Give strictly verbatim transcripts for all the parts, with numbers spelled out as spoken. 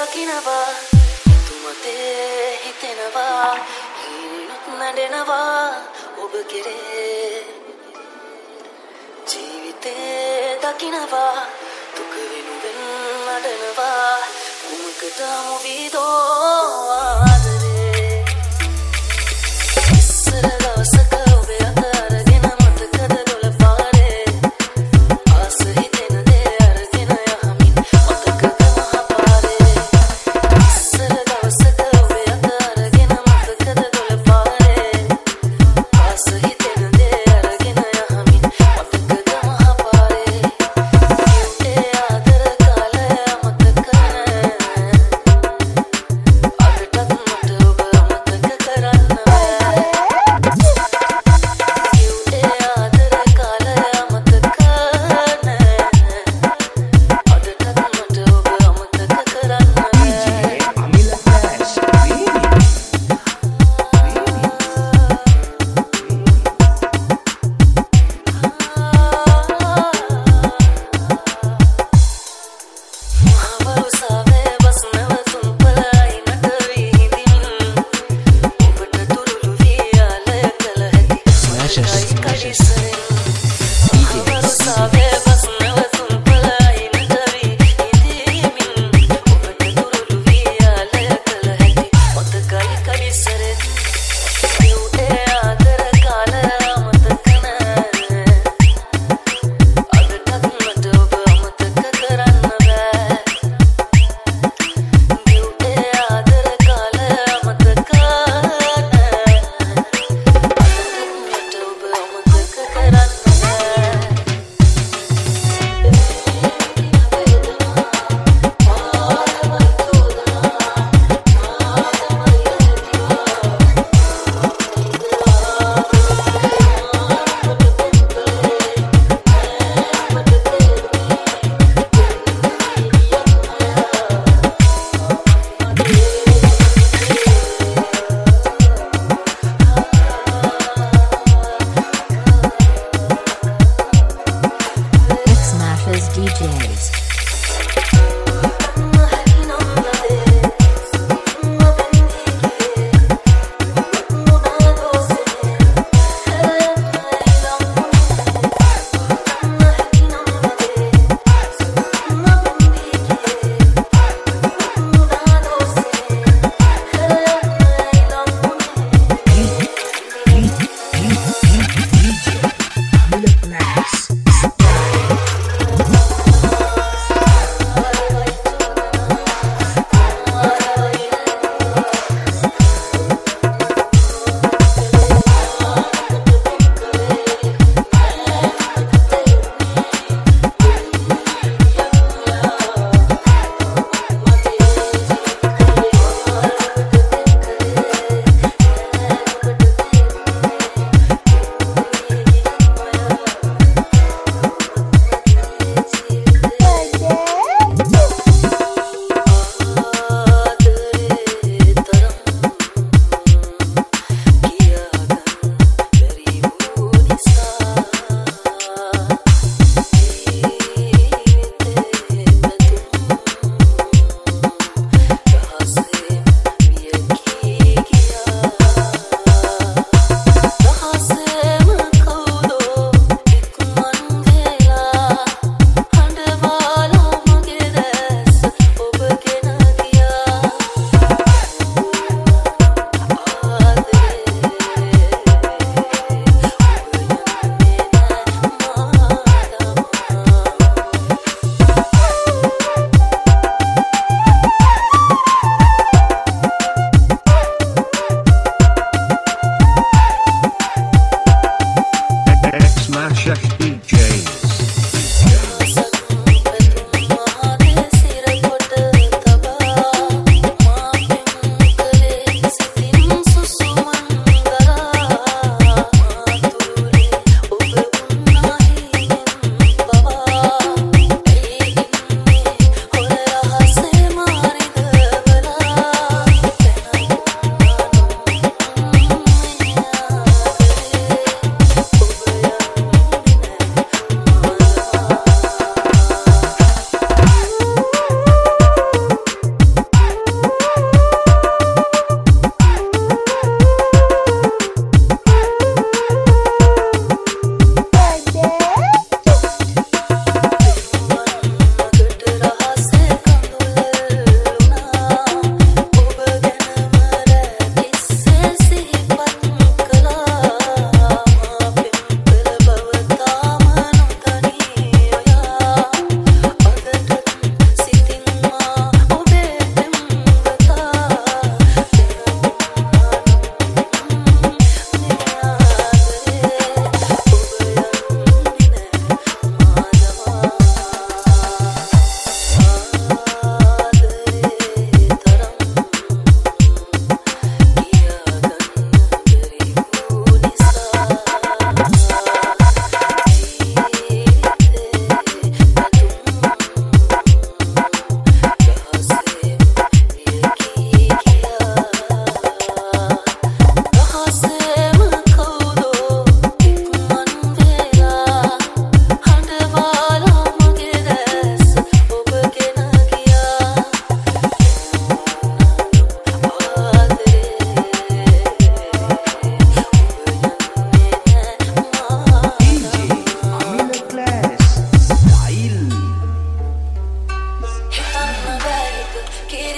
දකිනවා තුමතේ හිතෙනවා හිරිනුත් නැඩෙනවා ඔබ කෙරේ ජීවිතේ දකිනවා දුක වෙනුවෙන් අඩනවා උමකට මුවිදෝ ආදරේ ඉස්සර දවසක ඔබ අත අරගෙන මතකද දොළ පාරේ ආස හිතෙන දේ අරගෙන යහමින් මතකද මහ පාරේ ඉස්සර දවසක ඔබ අත අරගෙන මතකද දොළ පාරේ ආස හිතෙන දේ අරගෙන යහමින් මතකද මහ පාරේ ඒ ආදර කාලය මතක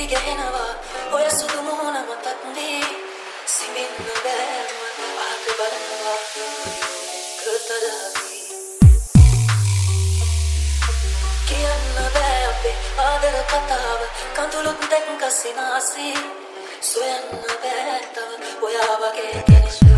ගැහෙනවා ඔය සුදු මොහොන මතක් වී සිඹින්න බෑම අහක බලනවා කතරවි කියන්න බෑ අපේ ආදර කතාව කඳුළුත් දැක්ක සිනාසී සොයන්න බෑ තව ඔයා වගේ කෙනෙක්